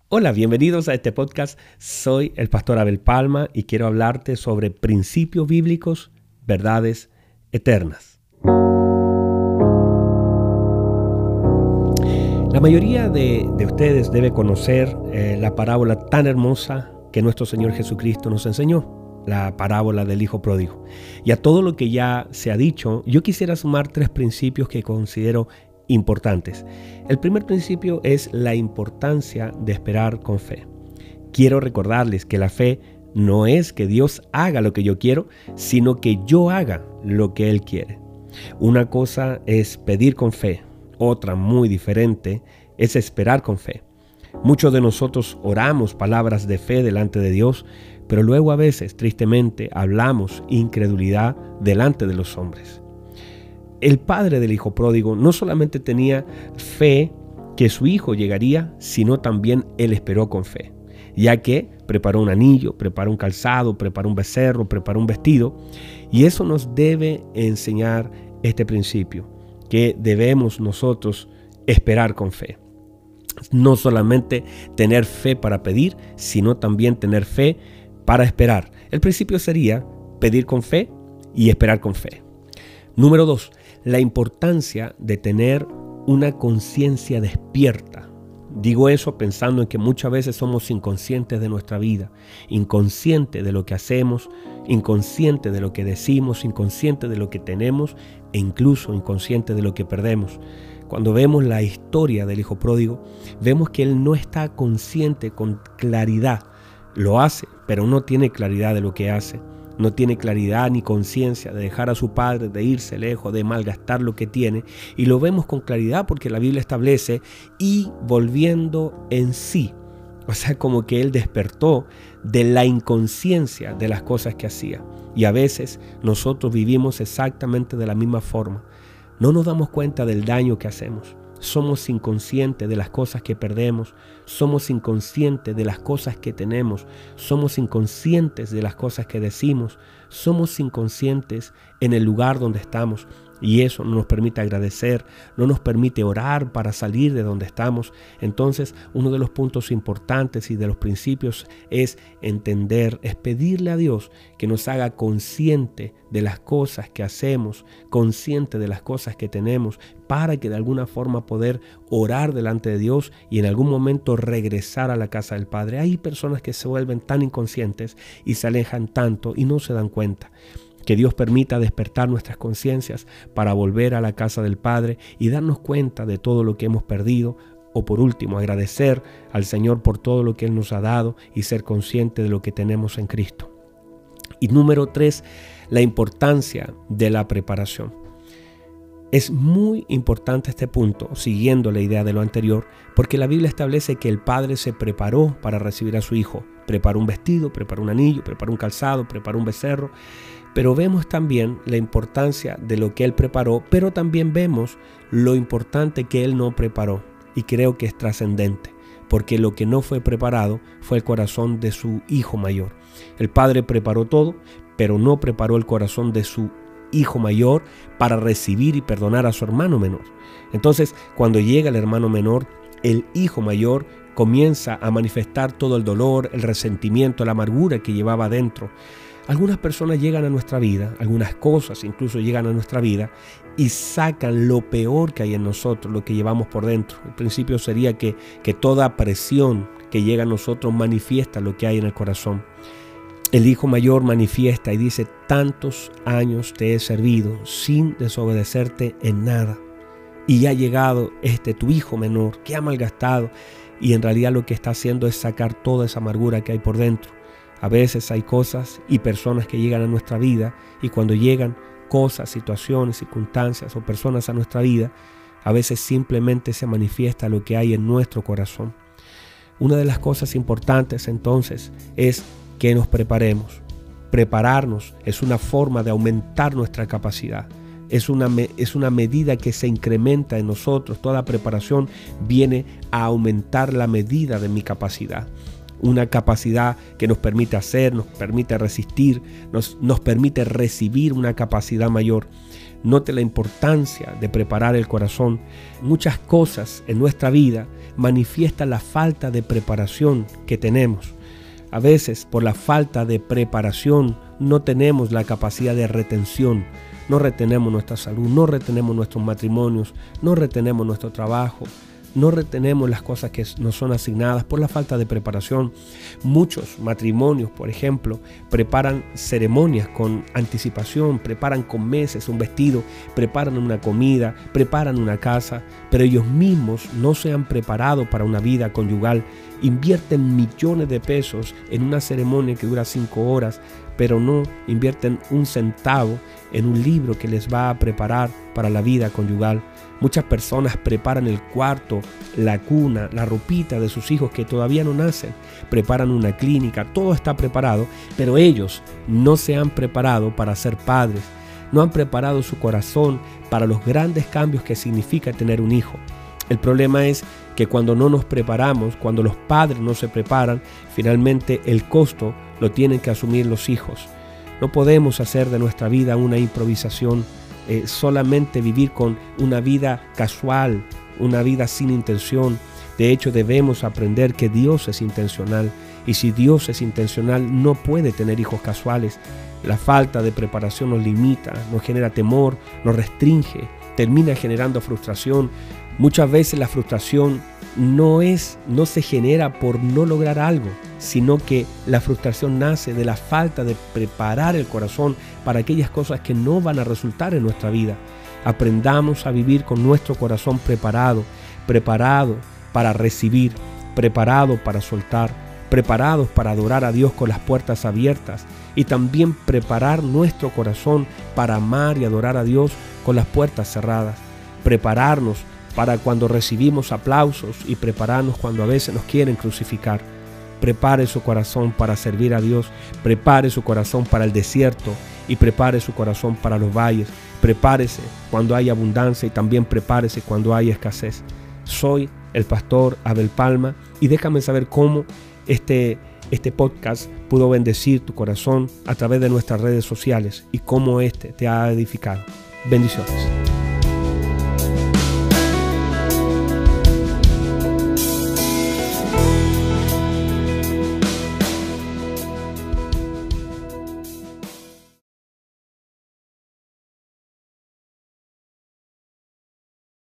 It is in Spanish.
Hola, bienvenidos a este podcast. Soy el pastor Abel Palma y quiero hablarte sobre principios bíblicos, verdades eternas. La mayoría de ustedes debe conocer la parábola tan hermosa que nuestro Señor Jesucristo nos enseñó, la parábola del Hijo Pródigo. Y a todo lo que ya se ha dicho, yo quisiera sumar 3 principios que considero importantes. El primer principio es la importancia de esperar con fe. Quiero recordarles que la fe no es que Dios haga lo que yo quiero, sino que yo haga lo que Él quiere. Una cosa es pedir con fe, otra muy diferente es esperar con fe. Muchos de nosotros oramos palabras de fe delante de Dios, pero luego a veces, tristemente, hablamos incredulidad delante de los hombres. El padre del hijo pródigo no solamente tenía fe que su hijo llegaría, sino también él esperó con fe, ya que preparó un anillo, preparó un calzado, preparó un becerro, preparó un vestido. Y eso nos debe enseñar este principio, que debemos nosotros esperar con fe. No solamente tener fe para pedir, sino también tener fe para esperar. El principio sería pedir con fe y esperar con fe. Número 2, la importancia de tener una conciencia despierta. Digo eso pensando en que muchas veces somos inconscientes de nuestra vida, inconscientes de lo que hacemos, inconscientes de lo que decimos, inconscientes de lo que tenemos e incluso inconscientes de lo que perdemos. Cuando vemos la historia del hijo pródigo, vemos que él no está consciente con claridad. Lo hace, pero no tiene claridad de lo que hace. No tiene claridad ni conciencia de dejar a su padre, de irse lejos, de malgastar lo que tiene. Y lo vemos con claridad porque la Biblia establece y volviendo en sí. O sea, como que él despertó de la inconsciencia de las cosas que hacía. Y a veces nosotros vivimos exactamente de la misma forma. No nos damos cuenta del daño que hacemos. Somos inconscientes de las cosas que perdemos, somos inconscientes de las cosas que tenemos, somos inconscientes de las cosas que decimos, somos inconscientes en el lugar donde estamos. Y eso no nos permite agradecer, no nos permite orar para salir de donde estamos. Entonces, uno de los puntos importantes y de los principios es entender, es pedirle a Dios que nos haga consciente de las cosas que hacemos, consciente de las cosas que tenemos, para que de alguna forma poder orar delante de Dios y en algún momento regresar a la casa del Padre. Hay personas que se vuelven tan inconscientes y se alejan tanto y no se dan cuenta. Que Dios permita despertar nuestras conciencias para volver a la casa del Padre y darnos cuenta de todo lo que hemos perdido. O por último, agradecer al Señor por todo lo que Él nos ha dado y ser consciente de lo que tenemos en Cristo. Y número 3, la importancia de la preparación. Es muy importante este punto, siguiendo la idea de lo anterior, porque la Biblia establece que el Padre se preparó para recibir a su Hijo. Preparó un vestido, preparó un anillo, preparó un calzado, preparó un becerro. Pero vemos también la importancia de lo que Él preparó, pero también vemos lo importante que Él no preparó. Y creo que es trascendente, porque lo que no fue preparado fue el corazón de su hijo mayor. El Padre preparó todo, pero no preparó el corazón de su hijo mayor para recibir y perdonar a su hermano menor. Entonces, cuando llega el hermano menor, el hijo mayor comienza a manifestar todo el dolor, el resentimiento, la amargura que llevaba dentro. Algunas personas llegan a nuestra vida, algunas cosas incluso llegan a nuestra vida y sacan lo peor que hay en nosotros, lo que llevamos por dentro. El principio sería que toda presión que llega a nosotros manifiesta lo que hay en el corazón. El hijo mayor manifiesta y dice: tantos años te he servido sin desobedecerte en nada. Y ha llegado tu hijo menor que ha malgastado y en realidad lo que está haciendo es sacar toda esa amargura que hay por dentro. A veces hay cosas y personas que llegan a nuestra vida y cuando llegan cosas, situaciones, circunstancias o personas a nuestra vida, a veces simplemente se manifiesta lo que hay en nuestro corazón. Una de las cosas importantes entonces es que nos preparemos. Prepararnos es una forma de aumentar nuestra capacidad. Es una medida que se incrementa en nosotros. Toda preparación viene a aumentar la medida de mi capacidad. una capacidad que nos permite hacer, nos permite resistir, nos permite recibir una capacidad mayor. Note la importancia de preparar el corazón. Muchas cosas en nuestra vida manifiestan la falta de preparación que tenemos. A veces, por la falta de preparación, no tenemos la capacidad de retención. No retenemos nuestra salud, no retenemos nuestros matrimonios, no retenemos nuestro trabajo, no retenemos las cosas que nos son asignadas por la falta de preparación. Muchos matrimonios, por ejemplo, preparan ceremonias con anticipación, preparan con meses un vestido, preparan una comida, preparan una casa, pero ellos mismos no se han preparado para una vida conyugal. Invierten millones de pesos en una ceremonia que dura 5 horas, pero no invierten un centavo en un libro que les va a preparar para la vida conyugal. Muchas personas preparan el cuarto, la cuna, la ropita de sus hijos que todavía no nacen. Preparan una clínica, todo está preparado, pero ellos no se han preparado para ser padres. No han preparado su corazón para los grandes cambios que significa tener un hijo. El problema es que cuando no nos preparamos, cuando los padres no se preparan, finalmente el costo lo tienen que asumir los hijos. No podemos hacer de nuestra vida una improvisación, solamente vivir con una vida casual, una vida sin intención. De hecho, debemos aprender que Dios es intencional, y si Dios es intencional, no puede tener hijos casuales. La falta de preparación nos limita, nos genera temor, nos restringe, termina generando frustración. Muchas veces la frustración no se genera por no lograr algo, sino que la frustración nace de la falta de preparar el corazón para aquellas cosas que no van a resultar en nuestra vida. Aprendamos a vivir con nuestro corazón preparado para recibir, preparado para soltar, preparados para adorar a Dios con las puertas abiertas, y también preparar nuestro corazón para amar y adorar a Dios con las puertas cerradas. Prepararnos para cuando recibimos aplausos y prepararnos cuando a veces nos quieren crucificar. Prepare su corazón para servir a Dios, prepare su corazón para el desierto y prepare su corazón para los valles. Prepárese cuando hay abundancia y también prepárese cuando hay escasez. Soy el pastor Abel Palma y déjame saber cómo este podcast pudo bendecir tu corazón a través de nuestras redes sociales y cómo te ha edificado. Bendiciones.